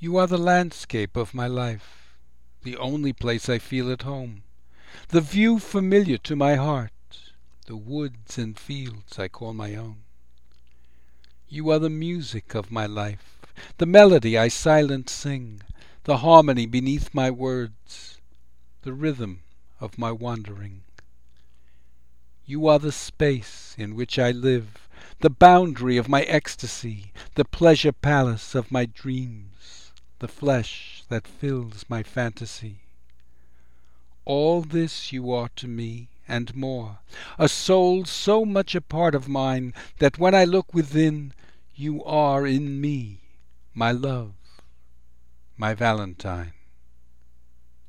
You are the landscape of my life, the only place I feel at home, the view familiar to my heart, the woods and fields I call my own. You are the music of my life, the melody I silent sing, the harmony beneath my words, the rhythm of my wandering. You are the space in which I live, the boundary of my ecstasy, the pleasure palace of my dreams, the flesh that fills my fantasy. All this you are to me, and more, a soul so much a part of mine that when I look within, you are in me, my love, my Valentine.